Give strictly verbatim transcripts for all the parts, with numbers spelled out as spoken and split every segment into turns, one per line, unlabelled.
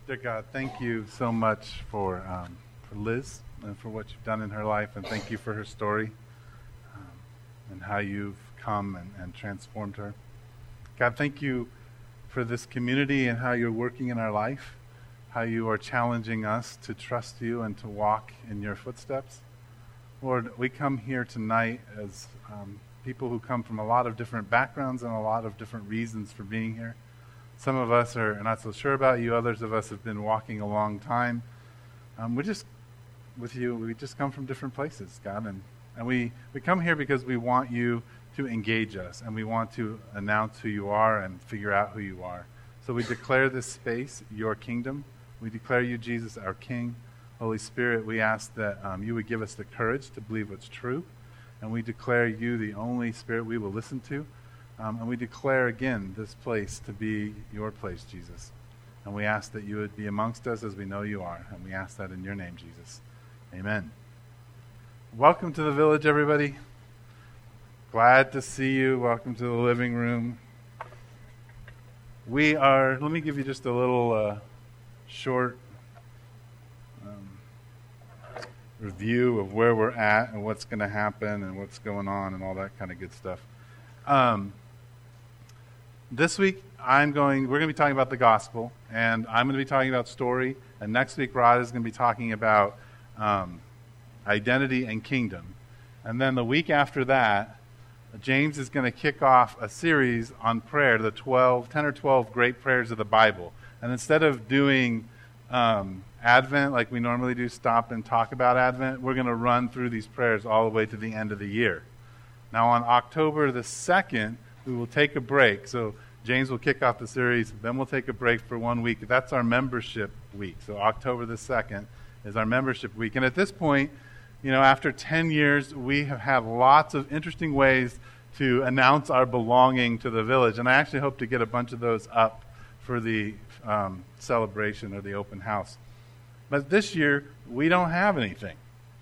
Dear God, thank you so much for um, for Liz and for what you've done in her life, and thank you for her story um, and how you've come and, and transformed her. God, thank you for this community and how you're working in our life, how you are challenging us to trust you and to walk in your footsteps. Lord, we come here tonight as um, people who come from a lot of different backgrounds and a lot of different reasons for being here. Some of us are not so sure about you. Others of us have been walking a long time. Um, we're just, with you, we just come from different places, God. And, and we, we come here because we want you to engage us, and we want to announce who you are and figure out who you are. So we declare this space your kingdom. We declare you, Jesus, our King. Holy Spirit, we ask that um, you would give us the courage to believe what's true. And we declare you the only Spirit we will listen to. Um, and we declare again this place to be your place, Jesus. And we ask that you would be amongst us as we know you are. And we ask that in your name, Jesus. Amen. Welcome to the village, everybody. Glad to see you. Welcome to the living room. We are, let me give you just a little uh, short um, review of where we're at and what's going to happen and what's going on and all that kind of good stuff. Um, This week, I'm going. We're going to be talking about the gospel, and I'm going to be talking about story. And next week, Rod is going to be talking about um, identity and kingdom. And then the week after that, James is going to kick off a series on prayer, the twelve, ten or twelve great prayers of the Bible. And instead of doing um, Advent like we normally do, stop and talk about Advent, we're going to run through these prayers all the way to the end of the year. Now, on October the second, we will take a break. So James will kick off the series, then we'll take a break for one week. That's our membership week. So October the second is our membership week. And at this point, you know, after ten years, we have had lots of interesting ways to announce our belonging to the village. And I actually hope to get a bunch of those up for the um, celebration or the open house. But this year, we don't have anything.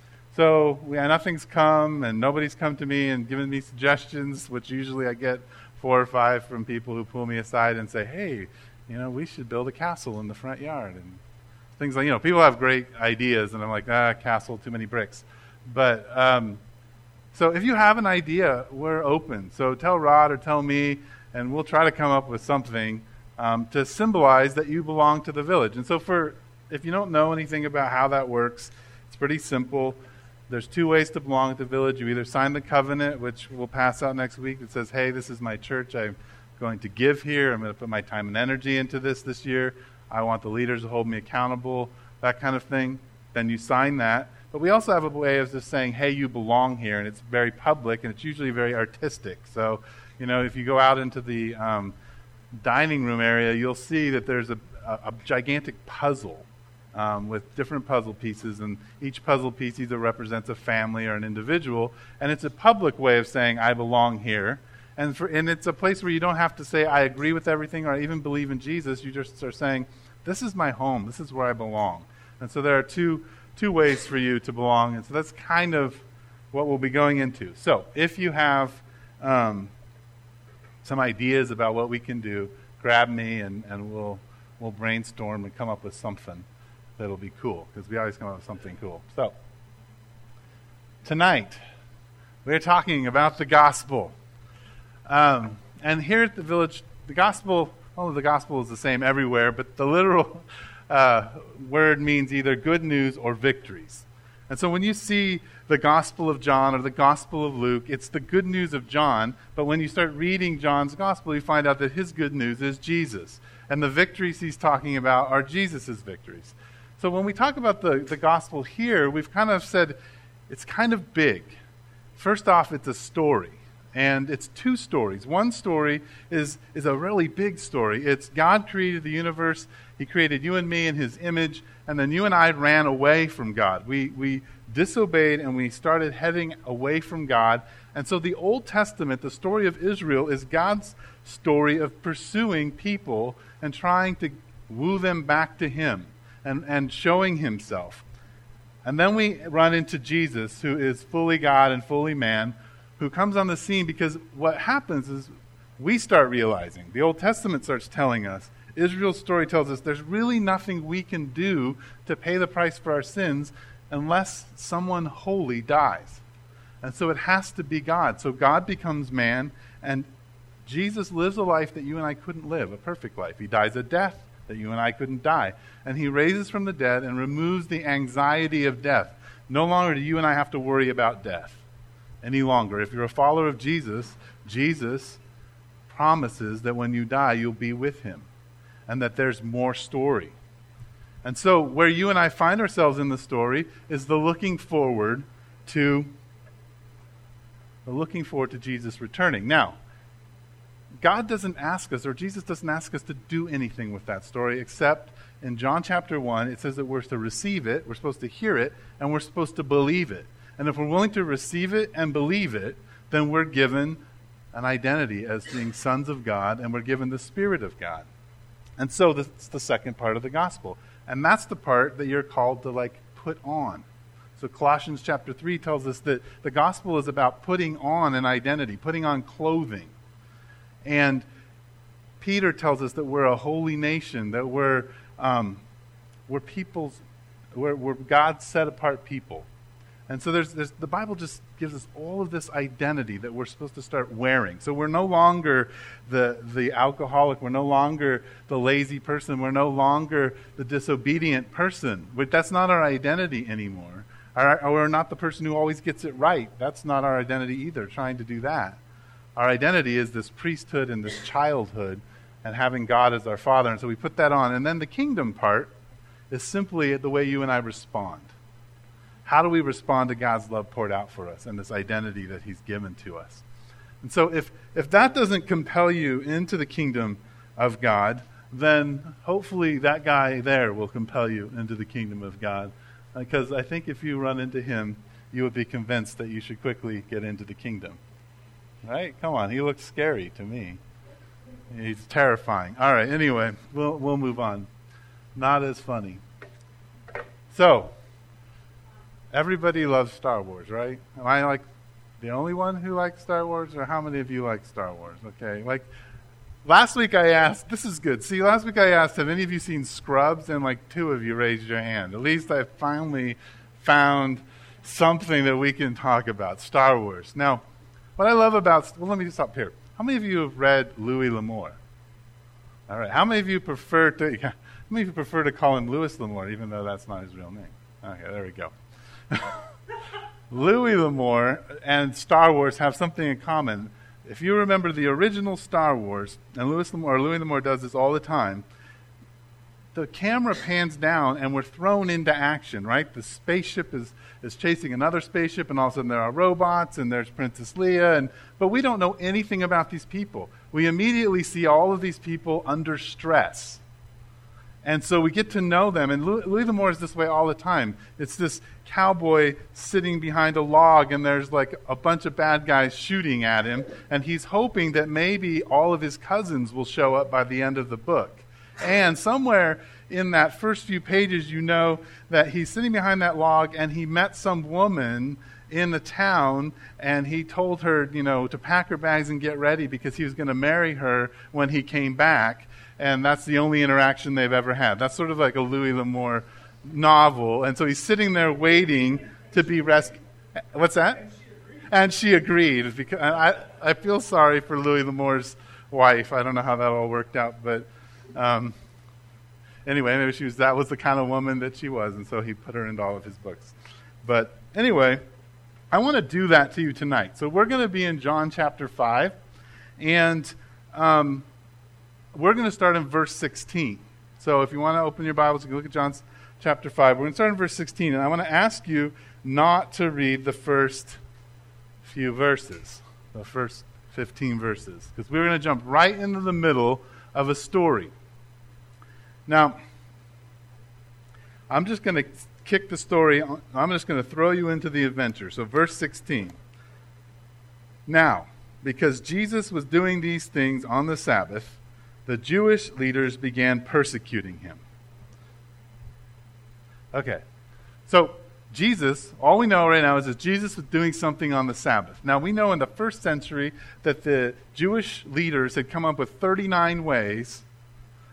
So we, nothing's come, and nobody's come to me and given me suggestions, which usually I get four or five from people who pull me aside and say, hey, you know, we should build a castle in the front yard. And things like, you know, people have great ideas, and I'm like, ah, castle, too many bricks. But, um, so if you have an idea, we're open. So tell Rod or tell me, and we'll try to come up with something um, to symbolize that you belong to the village. And so for, if you don't know anything about how that works, it's pretty simple. There's two ways to belong at the village. You either sign the covenant, which we'll pass out next week, that says, hey, this is my church. I'm going to give here. I'm going to put my time and energy into this this year. I want the leaders to hold me accountable, that kind of thing. Then you sign that. But we also have a way of just saying, hey, you belong here, and it's very public, and it's usually very artistic. So, you know, if you go out into the um, dining room area, you'll see that there's a, a, a gigantic puzzle Um, with different puzzle pieces, and each puzzle piece either represents a family or an individual, and it's a public way of saying, I belong here. And for, and it's a place where you don't have to say, I agree with everything, or I even believe in Jesus. You just are saying, this is my home, this is where I belong. And so there are two two ways for you to belong, and so that's kind of what we'll be going into. So if you have um, some ideas about what we can do, grab me, and, and we'll we'll brainstorm and come up with something that'll be cool, because we always come up with something cool. So, tonight, we're talking about the gospel. Um, and here at the village, the gospel, well, the gospel is the same everywhere, but the literal uh, word means either good news or victories. And so when you see the Gospel of John or the Gospel of Luke, it's the good news of John, but when you start reading John's gospel, you find out that his good news is Jesus. And the victories he's talking about are Jesus' victories. So when we talk about the, the gospel here, we've kind of said it's kind of big. First off, it's a story. And it's two stories. One story is, is a really big story. It's God created the universe. He created you and me in his image. And then you and I ran away from God. We, we disobeyed and we started heading away from God. And so the Old Testament, the story of Israel, is God's story of pursuing people and trying to woo them back to him. And, and showing himself. And then we run into Jesus, who is fully God and fully man, who comes on the scene because what happens is we start realizing, the Old Testament starts telling us, Israel's story tells us there's really nothing we can do to pay the price for our sins unless someone holy dies. And so it has to be God. So God becomes man, and Jesus lives a life that you and I couldn't live, a perfect life. He dies a death that you and I couldn't die. And he raises from the dead and removes the anxiety of death. No longer do you and I have to worry about death any longer. If you're a follower of Jesus, Jesus promises that when you die, you'll be with him, and that there's more story. And so where you and I find ourselves in the story is the looking forward to the looking forward to Jesus returning. Now, God doesn't ask us, or Jesus doesn't ask us to do anything with that story, except in John chapter one, it says that we're to receive it, we're supposed to hear it, and we're supposed to believe it. And if we're willing to receive it and believe it, then we're given an identity as being sons of God, and we're given the Spirit of God. And so that's the second part of the gospel. And that's the part that you're called to, like, put on. So Colossians chapter three tells us that the gospel is about putting on an identity, putting on clothing. And Peter tells us that we're a holy nation, that we're um, we're people's, we're, we're God's set-apart people. And so there's, there's the Bible just gives us all of this identity that we're supposed to start wearing. So we're no longer the the alcoholic. We're no longer the lazy person. We're no longer the disobedient person. But that's not our identity anymore. Our, we're not the person who always gets it right. That's not our identity either, trying to do that. Our identity is this priesthood and this childhood and having God as our Father. And so we put that on. And then the kingdom part is simply the way you and I respond. How do we respond to God's love poured out for us and this identity that he's given to us? And so if, if that doesn't compel you into the kingdom of God, then hopefully that guy there will compel you into the kingdom of God. Because I think if you run into him, you would be convinced that you should quickly get into the kingdom. Right? Come on, he looks scary to me. He's terrifying. All right, anyway, we'll we'll move on. Not as funny. So, everybody loves Star Wars, right? Am I like the only one who likes Star Wars, or how many of you like Star Wars? Okay, like last week I asked, this is good. See, last week I asked, have any of you seen Scrubs? And like two of you raised your hand. At least I finally found something that we can talk about, Star Wars. Now, what I love about, well, let me just stop here. How many of you have read Louis L'Amour? All right. How many of you prefer to, how many of you prefer to call him Louis L'Amour, even though that's not his real name? Okay, there we go. Louis L'Amour and Star Wars have something in common. If you remember the original Star Wars, and Louis L'Amour, or Louis L'Amour does this all the time, the camera pans down and we're thrown into action, right? The spaceship is, is chasing another spaceship, and all of a sudden there are robots, and there's Princess Leia, and but we don't know anything about these people. We immediately see all of these people under stress. And so we get to know them. And Louis L'Amour is this way all the time. It's this cowboy sitting behind a log, and there's like a bunch of bad guys shooting at him, and he's hoping that maybe all of his cousins will show up by the end of the book. And somewhere in that first few pages, you know that he's sitting behind that log, and he met some woman in the town, and he told her, you know, to pack her bags and get ready because he was going to marry her when he came back. And that's the only interaction they've ever had. That's sort of like a Louis L'Amour novel. And so he's sitting there waiting to be rescued. What's that? And she agreed. And she agreed. Because I, I feel sorry for Louis L'Amour's wife. I don't know how that all worked out, but um, anyway, maybe she was, that was the kind of woman that she was, and so he put her into all of his books. But anyway, I want to do that to you tonight. So we're going to be in John chapter five, and um, we're going to start in verse sixteen. So if you want to open your Bibles, you can look at John chapter five. We're going to start in verse sixteen, and I want to ask you not to read the first few verses, the first fifteen verses, because we're going to jump right into the middle of a story. Now, I'm just going to kick the story. I'm just going to throw you into the adventure. So verse sixteen. Now, because Jesus was doing these things on the Sabbath, the Jewish leaders began persecuting him. Okay, so Jesus, all we know right now is that Jesus was doing something on the Sabbath. Now, we know in the first century that the Jewish leaders had come up with thirty-nine ways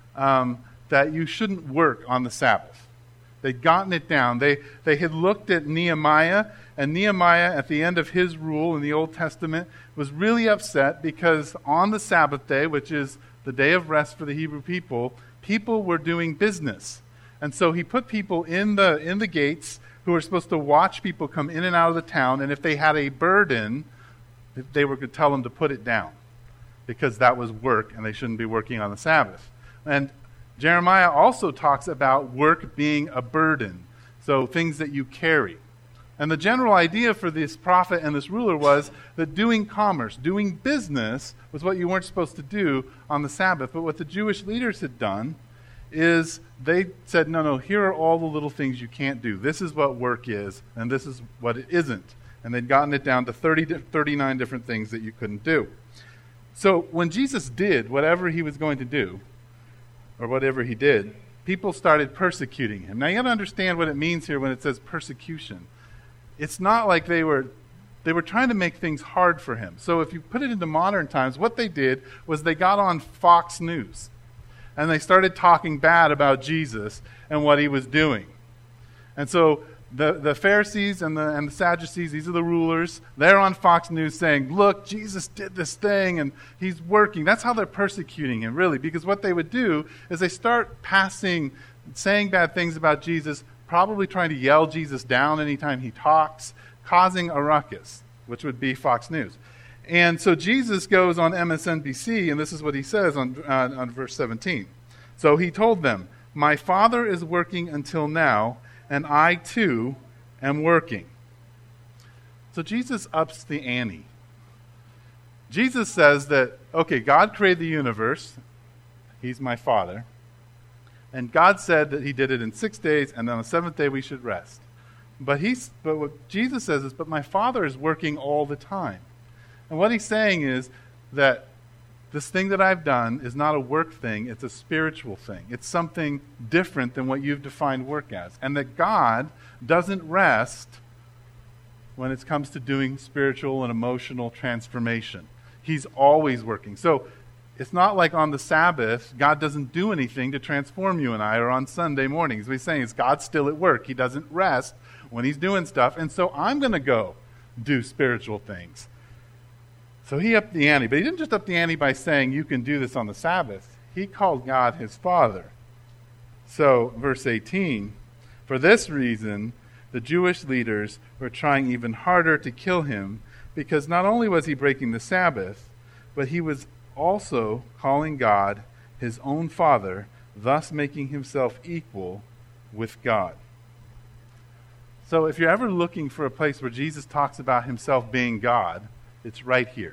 um, that you shouldn't work on the Sabbath. They'd gotten it down. They, they had looked at Nehemiah, and Nehemiah, at the end of his rule in the Old Testament, was really upset because on the Sabbath day, which is the day of rest for the Hebrew people, people were doing business. And so he put people in the in the gates who were supposed to watch people come in and out of the town, and if they had a burden, they were going to tell them to put it down because that was work, and they shouldn't be working on the Sabbath. And Jeremiah also talks about work being a burden, so things that you carry. And the general idea for this prophet and this ruler was that doing commerce, doing business, was what you weren't supposed to do on the Sabbath. But what the Jewish leaders had done is they said, no, no, here are all the little things you can't do. This is what work is, and this is what it isn't. And they'd gotten it down to thirty, thirty-nine different things that you couldn't do. So when Jesus did whatever he was going to do, or whatever he did, people started persecuting him. Now you got to understand what it means here when it says persecution. It's not like they were they were trying to make things hard for him. So if you put it into modern times, what they did was they got on Fox News and they started talking bad about Jesus and what he was doing. And so the, the Pharisees and the, and the Sadducees, these are the rulers, they're on Fox News saying, look, Jesus did this thing and he's working. That's how they're persecuting him, really, because what they would do is they start passing, saying bad things about Jesus, probably trying to yell Jesus down anytime he talks, causing a ruckus, which would be Fox News. And so Jesus goes on M S N B C, and this is what he says on, uh, on verse seventeen. So he told them, my Father is working until now, and I too am working. So Jesus ups the ante. Jesus says that, okay, God created the universe. He's my Father. And God said that he did it in six days, and on the seventh day we should rest. But he's, but what Jesus says is, but my Father is working all the time. And what he's saying is that this thing that I've done is not a work thing, it's a spiritual thing. It's something different than what you've defined work as. And that God doesn't rest when it comes to doing spiritual and emotional transformation. He's always working. So it's not like on the Sabbath, God doesn't do anything to transform you and I, or on Sunday mornings. What he's saying is God's still at work. He doesn't rest when he's doing stuff. And so I'm going to go do spiritual things. So he upped the ante. But he didn't just up the ante by saying you can do this on the Sabbath. He called God his Father. So, verse eighteen, for this reason, the Jewish leaders were trying even harder to kill him, because not only was he breaking the Sabbath, but he was also calling God his own Father, thus making himself equal with God. So if you're ever looking for a place where Jesus talks about himself being God, it's right here.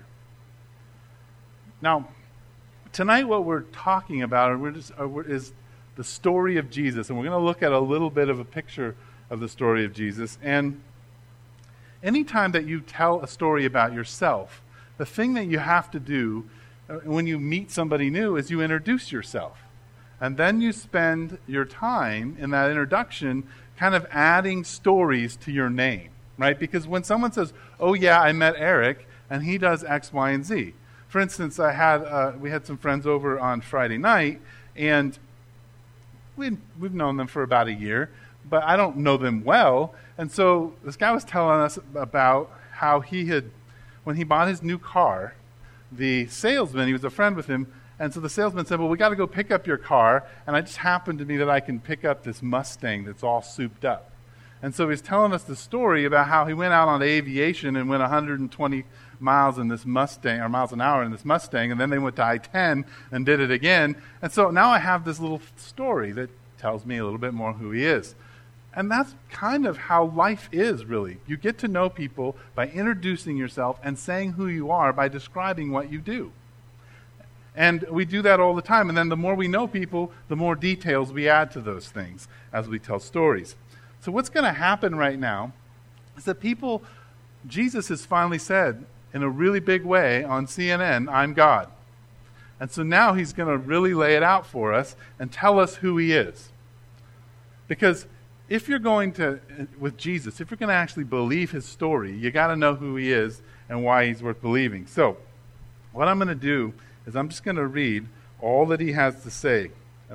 Now, tonight what we're talking about we're just, is the story of Jesus, and we're going to look at a little bit of a picture of the story of Jesus. And anytime that you tell a story about yourself, the thing that you have to do when you meet somebody new is you introduce yourself. And then you spend your time in that introduction kind of adding stories to your name, right? Because when someone says, oh yeah, I met Eric, and he does X, Y, and Z. For instance, I had uh, we had some friends over on Friday night, and we we've known them for about a year, but I don't know them well. And so this guy was telling us about how he had, when he bought his new car, the salesman, he was a friend with him, and so the salesman said, well, we got to go pick up your car, and I just happened to be that I can pick up this Mustang that's all souped up. And so he's telling us the story about how he went out on aviation and went one hundred twenty miles in this Mustang, or miles an hour in this Mustang, and then they went to I ten and did it again. And so now I have this little story that tells me a little bit more who he is. And that's kind of how life is, really. You get to know people by introducing yourself and saying who you are by describing what you do. And we do that all the time. And then the more we know people, the more details we add to those things as we tell stories. So what's going to happen right now is that people, Jesus has finally said in a really big way on C N N, I'm God. And so now he's going to really lay it out for us and tell us who he is. Because if you're going to, with Jesus, if you're going to actually believe his story, you got to know who he is and why he's worth believing. So what I'm going to do is I'm just going to read all that he has to say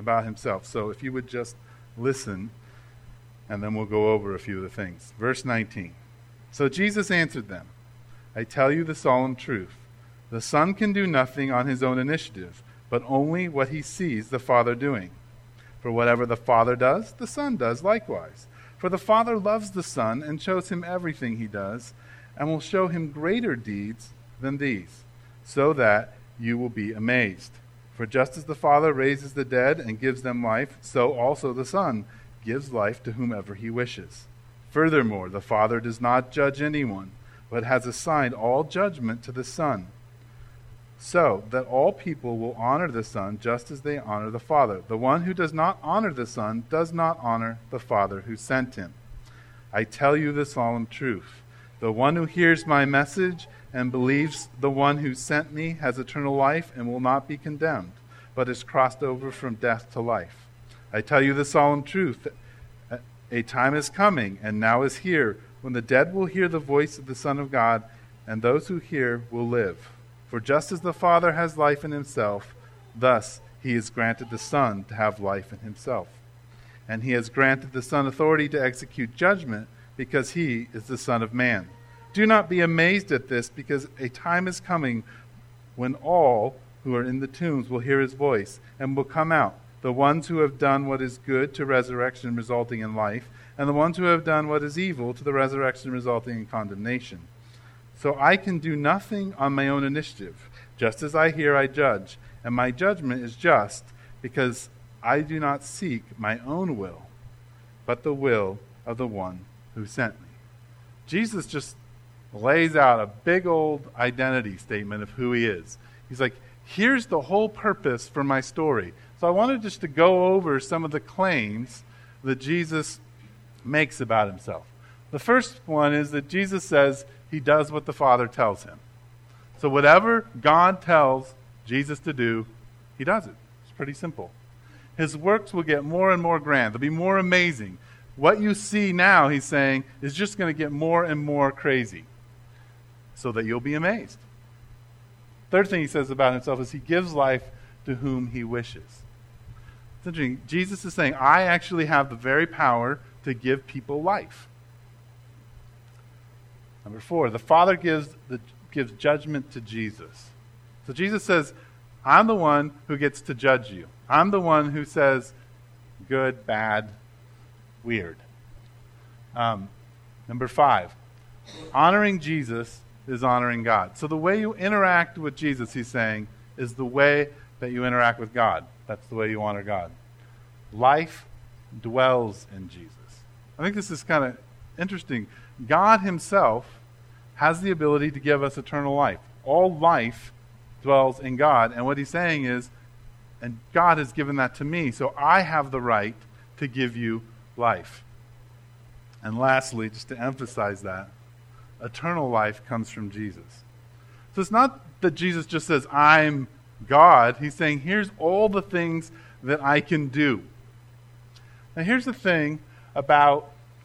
about himself. So if you would just listen, and then we'll go over a few of the things. Verse nineteen. So Jesus answered them, I tell you the solemn truth. The Son can do nothing on his own initiative, but only what he sees the Father doing. For whatever the Father does, the Son does likewise. For the Father loves the Son and shows him everything he does, and will show him greater deeds than these, so that you will be amazed. For just as the Father raises the dead and gives them life, so also the Son gives life to whomever he wishes. Furthermore, the Father does not judge anyone, but has assigned all judgment to the Son, so that all people will honor the Son just as they honor the Father. The one who does not honor the Son does not honor the Father who sent him. I tell you the solemn truth. The one who hears my message and believes the one who sent me has eternal life and will not be condemned, but is crossed over from death to life. I tell you the solemn truth. A time is coming, and now is here, when the dead will hear the voice of the Son of God, and those who hear will live. For just as the Father has life in himself, thus he has granted the Son to have life in himself. And he has granted the Son authority to execute judgment, because he is the Son of Man. Do not be amazed at this, because a time is coming when all who are in the tombs will hear his voice and will come out, the ones who have done what is good to resurrection resulting in life, and the ones who have done what is evil to the resurrection resulting in condemnation. So I can do nothing on my own initiative. Just as I hear, I judge, and my judgment is just, because I do not seek my own will, but the will of the one who sent me. Jesus just lays out a big old identity statement of who he is. He's like, here's the whole purpose for my story. So I wanted just to go over some of the claims that Jesus makes about himself. The first one is that Jesus says he does what the Father tells him. So whatever God tells Jesus to do, he does it. It's pretty simple. His works will get more and more grand. They'll be more amazing. What you see now, he's saying, is just going to get more and more crazy, so that you'll be amazed. Third thing he says about himself is he gives life to whom he wishes. It's interesting. Jesus is saying, I actually have the very power to give people life. Number four, the Father gives the gives judgment to Jesus. So Jesus says, I'm the one who gets to judge you. I'm the one who says good, bad, weird. Um, number five, honoring Jesus is honoring God. So the way you interact with Jesus, he's saying, is the way that you interact with God. That's the way you honor God. Life dwells in Jesus. I think this is kind of interesting. God himself has the ability to give us eternal life. All life dwells in God. And what he's saying is, and God has given that to me, so I have the right to give you life. And lastly, just to emphasize that, eternal life comes from Jesus. So it's not that Jesus just says, I'm God. He's saying, here's all the things that I can do. Now here's the thing about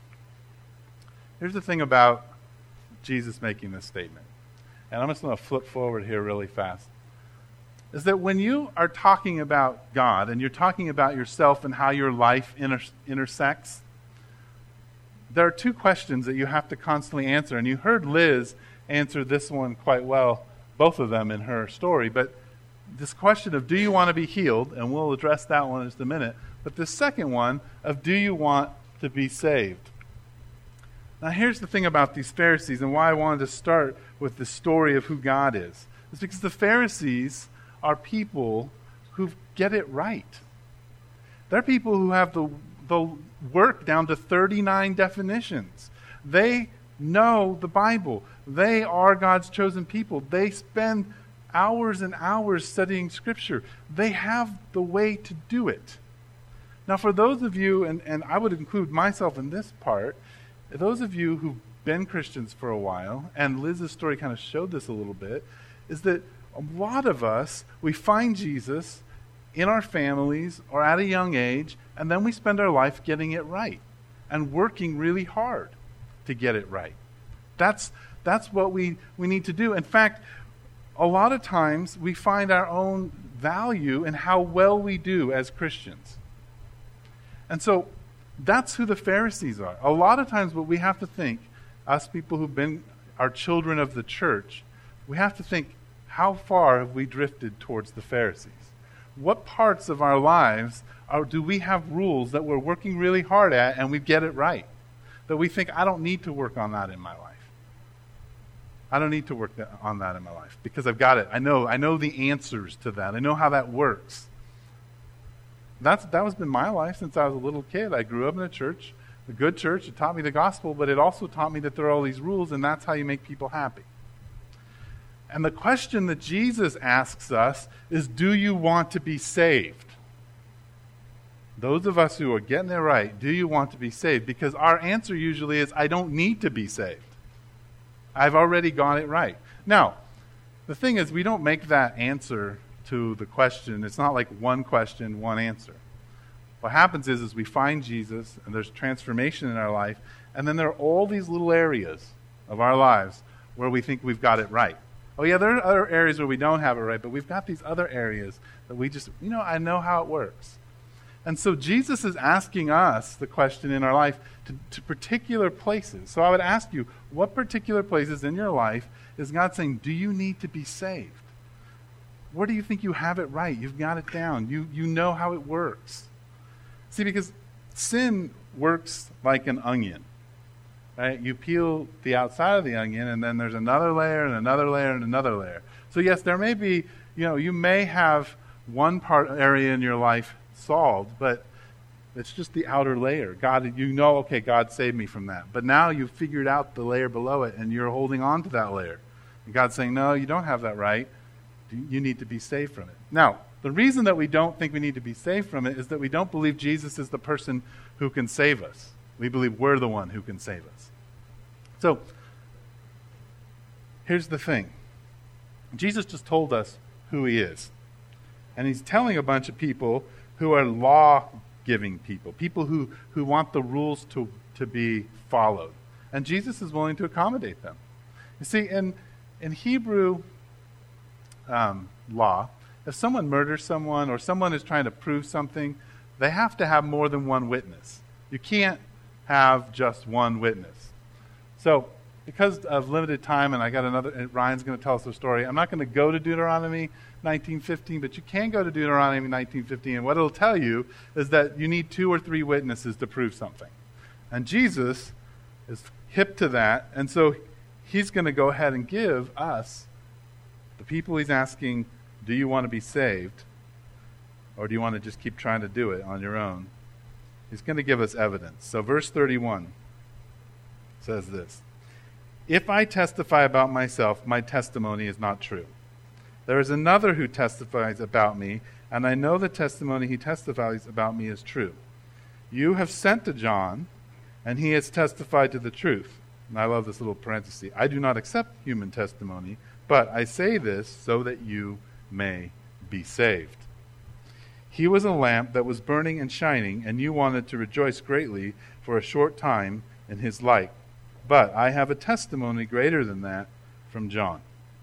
here's the thing about Jesus making this statement. And I'm just going to flip forward here really fast. Is that when you are talking about God and you're talking about yourself and how your life inter- intersects, there are two questions that you have to constantly answer. And you heard Liz answer this one quite well, both of them in her story. But this question of do you want to be healed, and we'll address that one in just a minute. But the second one of do you want to be saved? Now here's the thing about these Pharisees and why I wanted to start with the story of who God is. It's because the Pharisees are people who get it right. They're people who have the the work down to thirty-nine definitions. They know the Bible. They are God's chosen people. They spend hours and hours studying Scripture. They have the way to do it. Now for those of you, and, and I would include myself in this part, those of you who've been Christians for a while, and Liz's story kind of showed this a little bit, is that a lot of us, we find Jesus in our families or at a young age, and then we spend our life getting it right and working really hard to get it right. That's that's what we, we need to do. In fact, a lot of times we find our own value in how well we do as Christians. And so that's who the Pharisees are. A lot of times what we have to think, us people who've been our children of the church, we have to think, how far have we drifted towards the Pharisees? What parts of our lives are, do we have rules that we're working really hard at and we get it right? That we think, I don't need to work on that in my life. I don't need to work that, on that in my life because I've got it. I know I know the answers to that. I know how that works. That's that has been my life since I was a little kid. I grew up in a church, a good church. It taught me the gospel, but it also taught me that there are all these rules, and that's how you make people happy. And the question that Jesus asks us is, do you want to be saved? Those of us who are getting it right, do you want to be saved? Because our answer usually is, I don't need to be saved. I've already got it right. Now, the thing is, we don't make that answer to the question. It's not like one question, one answer. What happens is, is we find Jesus, and there's transformation in our life, and then there are all these little areas of our lives where we think we've got it right. Oh yeah, there are other areas where we don't have it right, but we've got these other areas that we just, you know, I know how it works. And so Jesus is asking us the question in our life to, to particular places. So I would ask you, what particular places in your life is God saying, do you need to be saved? Where do you think you have it right? You've got it down. You, you know how it works. See, because sin works like an onion. Right? You peel the outside of the onion, and then there's another layer and another layer and another layer. So yes, there may be, you know, you may have one part area in your life solved, but it's just the outer layer. God, you know, okay, God saved me from that. But now you've figured out the layer below it, and you're holding on to that layer. And God's saying, no, you don't have that right. You need to be saved from it. Now, the reason that we don't think we need to be saved from it is that we don't believe Jesus is the person who can save us. We believe we're the one who can save us. So, here's the thing. Jesus just told us who he is. And he's telling a bunch of people who are law-giving people, people who, who want the rules to, to be followed. And Jesus is willing to accommodate them. You see, in, in Hebrew um, law, if someone murders someone or someone is trying to prove something, they have to have more than one witness. You can't have just one witness. So, because of limited time, and I got another, and Ryan's going to tell us a story, I'm not going to go to Deuteronomy nineteen fifteen, but you can go to Deuteronomy nineteen fifteen, and what it'll tell you is that you need two or three witnesses to prove something. And Jesus is hip to that, and so he's going to go ahead and give us, the people he's asking, do you want to be saved, or do you want to just keep trying to do it on your own? He's going to give us evidence. So verse thirty-one says this: if I testify about myself, my testimony is not true. There is another who testifies about me, and I know the testimony he testifies about me is true. You have sent to John, and he has testified to the truth. And I love this little parenthesis. I do not accept human testimony, but I say this so that you may be saved. He was a lamp that was burning and shining, and you wanted to rejoice greatly for a short time in his light. But I have a testimony greater than that from John.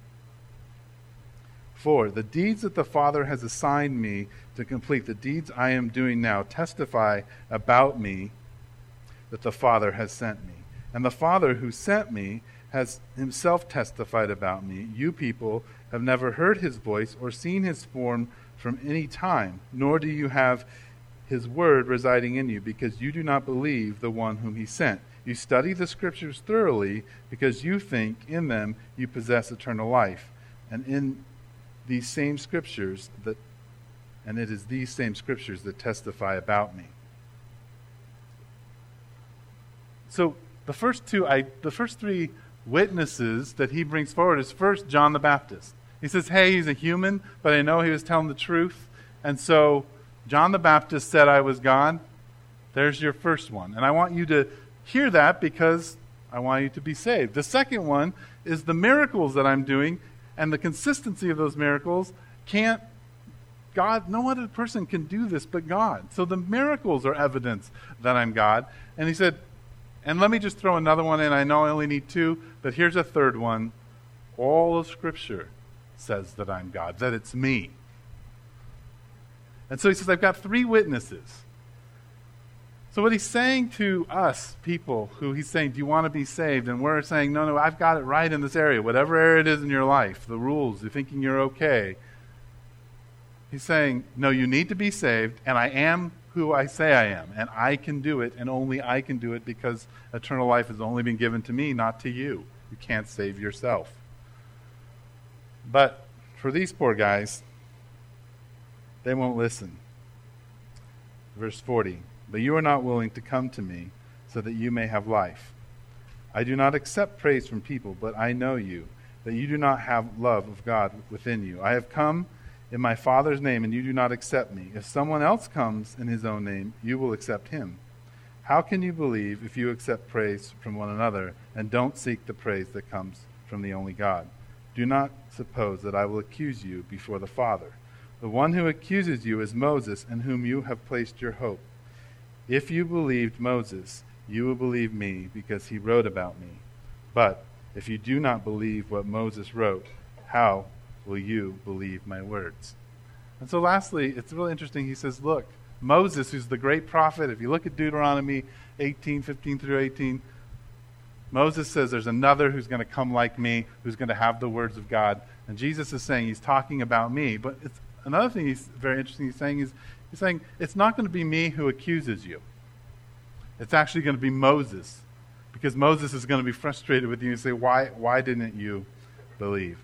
For the deeds that the Father has assigned me to complete, the deeds I am doing now, testify about me that the Father has sent me. And the Father who sent me has himself testified about me. You people have never heard his voice or seen his form from any time, nor do you have his word residing in you, because you do not believe the one whom he sent. You study the Scriptures thoroughly because you think in them you possess eternal life. And in these same Scriptures, that, and it is these same Scriptures that testify about me. So the first two, I, the first three witnesses that he brings forward is first John the Baptist. He says, hey, he's a human, but I know he was telling the truth. And so John the Baptist said I was God. There's your first one. And I want you to hear that because I want you to be saved. The second one is the miracles that I'm doing and the consistency of those miracles. Can't God, no other person can do this but God. So the miracles are evidence that I'm God. And he said, and let me just throw another one in. I know I only need two, but here's a third one. All of Scripture says that I'm God, that it's me. And so he says, I've got three witnesses. So what he's saying to us, people, who he's saying, do you want to be saved? And we're saying, no, no, I've got it right in this area. Whatever area it is in your life, the rules, you're thinking you're okay. He's saying, no, you need to be saved, and I am who I say I am, and I can do it, and only I can do it because eternal life has only been given to me, not to you. You can't save yourself. But for these poor guys, they won't listen. Verse forty, but you are not willing to come to me so that you may have life. I do not accept praise from people, but I know you, that you do not have love of God within you. I have come in my Father's name, and you do not accept me. If someone else comes in his own name, you will accept him. How can you believe if you accept praise from one another and don't seek the praise that comes from the only God? Do not suppose that I will accuse you before the Father. The one who accuses you is Moses, in whom you have placed your hope. If you believed Moses, you will believe me, because he wrote about me. But if you do not believe what Moses wrote, how will you believe my words? And so lastly, it's really interesting. He says, look, Moses, who's the great prophet, if you look at Deuteronomy eighteen, fifteen through eighteen, Moses says there's another who's going to come like me, who's going to have the words of God. And Jesus is saying he's talking about me. But it's another thing he's very interesting he's saying is, he's saying it's not going to be me who accuses you. It's actually going to be Moses. Because Moses is going to be frustrated with you and say, why, why didn't you believe?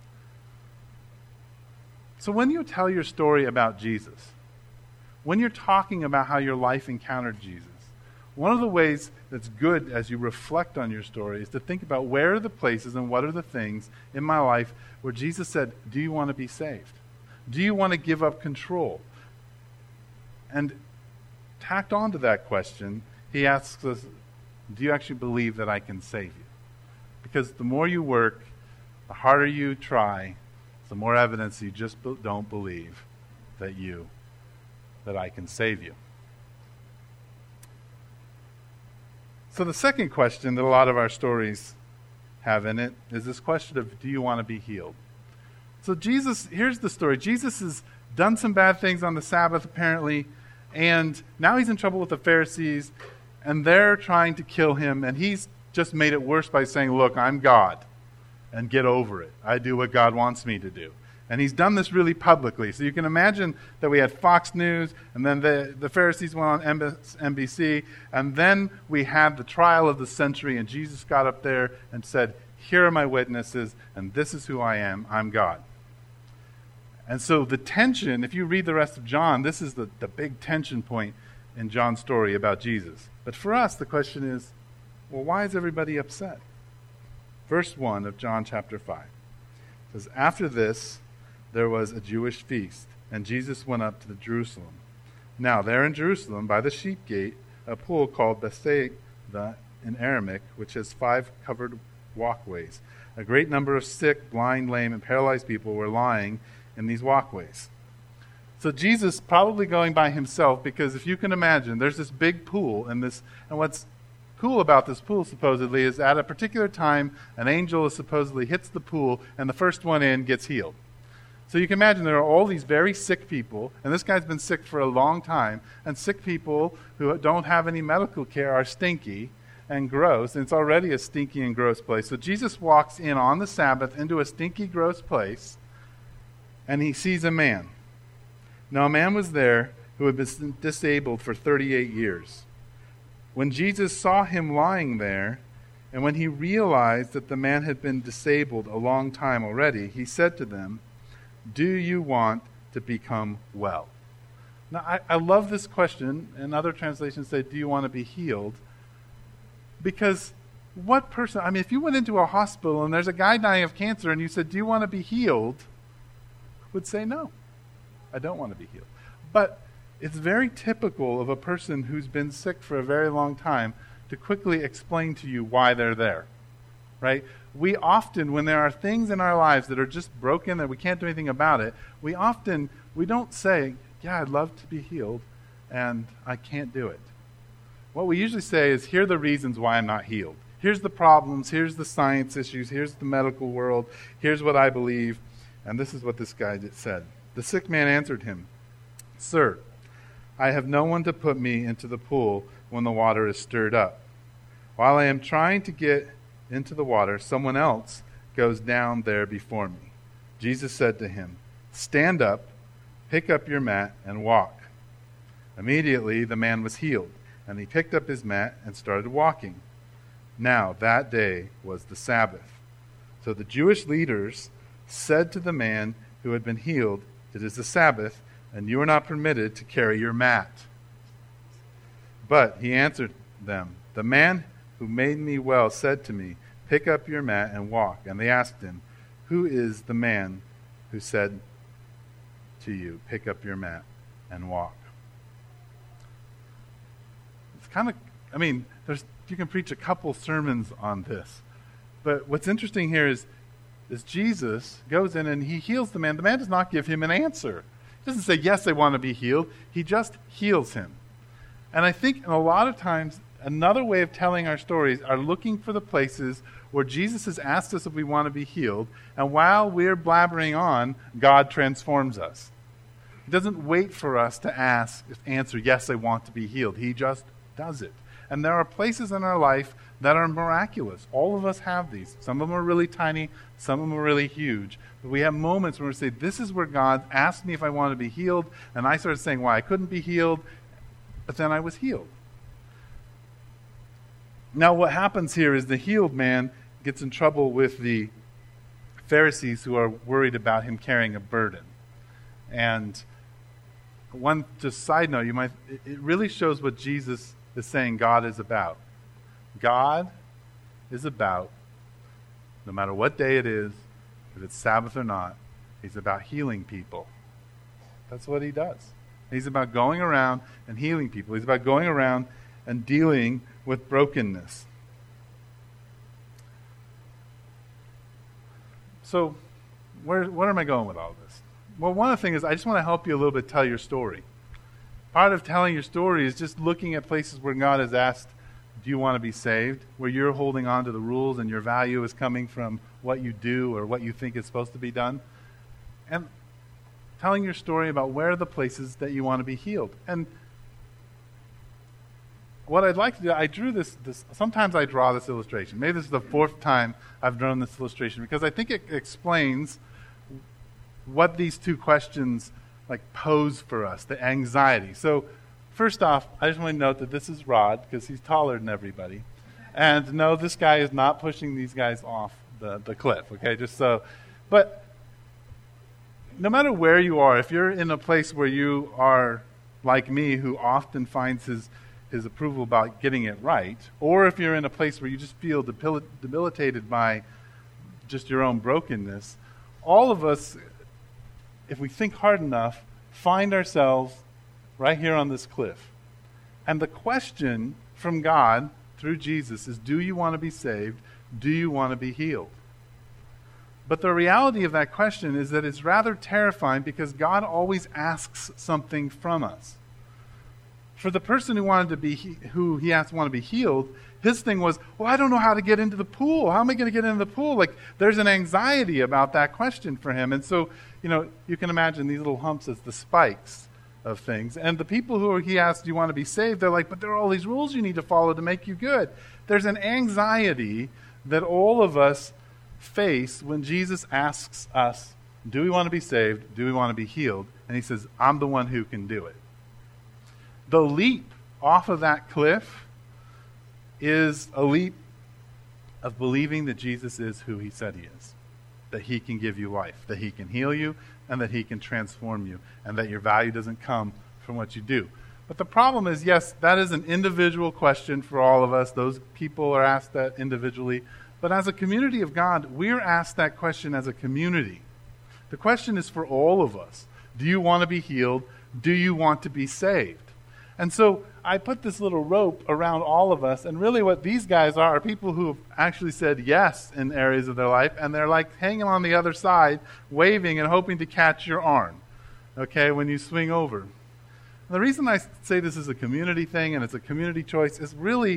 So when you tell your story about Jesus, when you're talking about how your life encountered Jesus, one of the ways that's good as you reflect on your story is to think about where are the places and what are the things in my life where Jesus said, do you want to be saved? Do you want to give up control? And tacked on to that question, he asks us, do you actually believe that I can save you? Because the more you work, the harder you try, the more evidence you just don't believe that you, that I can save you. So the second question that a lot of our stories have in it is this question of, do you want to be healed? So Jesus, here's the story. Jesus has done some bad things on the Sabbath, apparently, and now he's in trouble with the Pharisees, and they're trying to kill him, and he's just made it worse by saying, look, I'm God, and get over it. I do what God wants me to do. And he's done this really publicly. So you can imagine that we had Fox News, and then the, the Pharisees went on N B C, and then we had the trial of the century, and Jesus got up there and said, here are my witnesses, and this is who I am. I'm God. And so the tension, if you read the rest of John, this is the, the big tension point in John's story about Jesus. But for us, the question is, well, why is everybody upset? Verse one of John chapter five says, after this, there was a Jewish feast, and Jesus went up to the Jerusalem. Now there in Jerusalem, by the sheep gate, a pool called Bethesda in Aramaic, which has five covered walkways. A great number of sick, blind, lame, and paralyzed people were lying in these walkways. So Jesus probably going by himself, because if you can imagine, there's this big pool, and this, and what's cool about this pool supposedly is at a particular time, an angel supposedly hits the pool, and the first one in gets healed. So you can imagine there are all these very sick people, and this guy's been sick for a long time, and sick people who don't have any medical care are stinky and gross, and it's already a stinky and gross place. So Jesus walks in on the Sabbath into a stinky, gross place, and he sees a man. Now a man was there who had been disabled for thirty-eight years. When Jesus saw him lying there, and when he realized that the man had been disabled a long time already, he said to them, do you want to become well? Now, I, I love this question, and other translations say, do you want to be healed? Because what person, I mean, if you went into a hospital and there's a guy dying of cancer and you said, do you want to be healed? Would say, no, I don't want to be healed. But it's very typical of a person who's been sick for a very long time to quickly explain to you why they're there, right? We often, when there are things in our lives that are just broken, that we can't do anything about it, we often, we don't say, yeah, I'd love to be healed, and I can't do it. What we usually say is, here are the reasons why I'm not healed. Here's the problems, here's the science issues, here's the medical world, here's what I believe, and this is what this guy said. The sick man answered him, "Sir, I have no one to put me into the pool when the water is stirred up. While I am trying to get into the water, someone else goes down there before me." Jesus said to him, "Stand up, pick up your mat, and walk." Immediately the man was healed, and he picked up his mat and started walking. Now that day was the Sabbath. So the Jewish leaders said to the man who had been healed, "It is the Sabbath, and you are not permitted to carry your mat." But he answered them, "The man who made me well said to me, 'Pick up your mat and walk.'" And they asked him, "Who is the man who said to you, 'Pick up your mat and walk'?" It's kind of, I mean, there's you can preach a couple sermons on this. But what's interesting here is, is Jesus goes in and he heals the man. The man does not give him an answer. He doesn't say, yes, they want to be healed. He just heals him. And I think a lot of times, another way of telling our stories are looking for the places where Jesus has asked us if we want to be healed, and while we're blabbering on, God transforms us. He doesn't wait for us to ask, answer, yes, I want to be healed. He just does it. And there are places in our life that are miraculous. All of us have these. Some of them are really tiny, some of them are really huge. But we have moments where we say, this is where God asked me if I want to be healed, and I started saying why I couldn't be healed, but then I was healed. Now what happens here is the healed man gets in trouble with the Pharisees who are worried about him carrying a burden. And one just side note, you might it really shows what Jesus is saying God is about. God is about, no matter what day it is, if it's Sabbath or not, he's about healing people. That's what he does. He's about going around and healing people. He's about going around and dealing with brokenness. So, where, where am I going with all of this? Well, one of the things is I just want to help you a little bit tell your story. Part of telling your story is just looking at places where God has asked, do you want to be saved? Where you're holding on to the rules and your value is coming from what you do or what you think is supposed to be done. And telling your story about where are the places that you want to be healed. And what I'd like to do, I drew this, this, sometimes I draw this illustration. Maybe this is the fourth time I've drawn this illustration because I think it explains what these two questions like pose for us, the anxiety. So first off, I just want to note that this is Rod because he's taller than everybody. And no, this guy is not pushing these guys off the, the cliff, okay? Just so, but no matter where you are, if you're in a place where you are like me who often finds his his approval about getting it right, or if you're in a place where you just feel debil- debilitated by just your own brokenness, all of us, if we think hard enough, find ourselves right here on this cliff. And the question from God through Jesus is, do you want to be saved? Do you want to be healed? But the reality of that question is that it's rather terrifying because God always asks something from us. For the person who wanted to be, who he asked to want to be healed, his thing was, well, I don't know how to get into the pool. How am I going to get into the pool? Like, there's an anxiety about that question for him. And so, you know, you can imagine these little humps as the spikes of things. And the people who he asked, do you want to be saved? They're like, but there are all these rules you need to follow to make you good. There's an anxiety that all of us face when Jesus asks us, do we want to be saved? Do we want to be healed? And he says, I'm the one who can do it. The leap off of that cliff is a leap of believing that Jesus is who he said he is, that he can give you life, that he can heal you, and that he can transform you, and that your value doesn't come from what you do. But the problem is, yes, that is an individual question for all of us. Those people are asked that individually. But as a community of God, we're asked that question as a community. The question is for all of us. Do you want to be healed? Do you want to be saved? And so I put this little rope around all of us, and really what these guys are are people who have actually said yes in areas of their life, and they're like hanging on the other side, waving and hoping to catch your arm, okay, when you swing over. And the reason I say this is a community thing and it's a community choice is really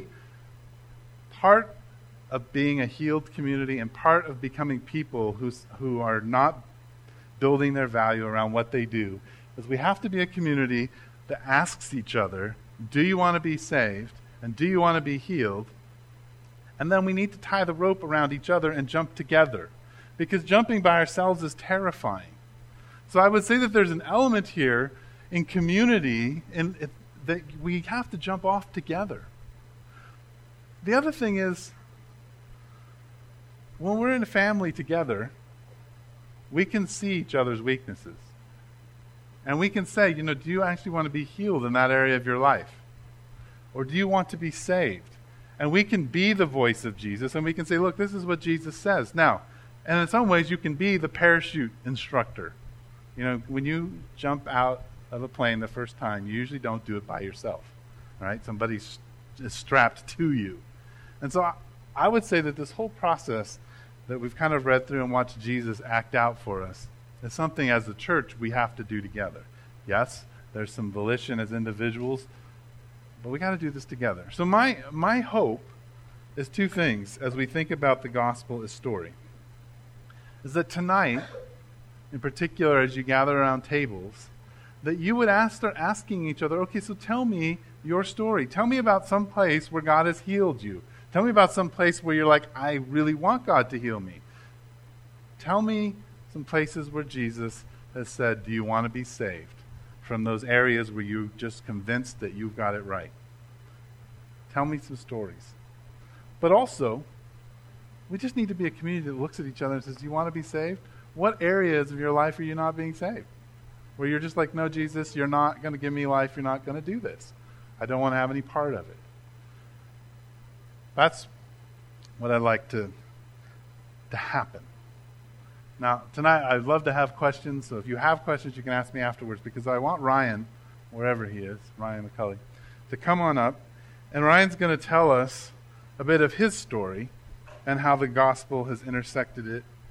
part of being a healed community and part of becoming people who's, who are not building their value around what they do, is we have to be a community that asks each other, do you want to be saved? And do you want to be healed? And then we need to tie the rope around each other and jump together. Because jumping by ourselves is terrifying. So I would say that there's an element here in community in, it, that we have to jump off together. The other thing is, when we're in a family together, we can see each other's weaknesses. And we can say, you know, do you actually want to be healed in that area of your life? Or do you want to be saved? And we can be the voice of Jesus, and we can say, look, this is what Jesus says. Now, and in some ways, you can be the parachute instructor. You know, when you jump out of a plane the first time, you usually don't do it by yourself. Right? Somebody's strapped to you. And so I, I would say that this whole process that we've kind of read through and watched Jesus act out for us is something as a church we have to do together. Yes, there's some volition as individuals, but we got to do this together. So my my hope is two things as we think about the gospel as story. Is that tonight, in particular as you gather around tables, that you would ask, start asking each other, okay, so tell me your story. Tell me about some place where God has healed you. Tell me about some place where you're like, I really want God to heal me. Tell me some places where Jesus has said, do you want to be saved? From those areas where you're just convinced that you've got it right. Tell me some stories. But also, we just need to be a community that looks at each other and says, do you want to be saved? What areas of your life are you not being saved? Where you're just like, no, Jesus, you're not going to give me life. You're not going to do this. I don't want to have any part of it. That's what I'd like to, to happen. Now, tonight, I'd love to have questions. So if you have questions, you can ask me afterwards, because I want Ryan, wherever he is, Ryan McCulley, to come on up. And Ryan's going to tell us a bit of his story and how the gospel has intersected it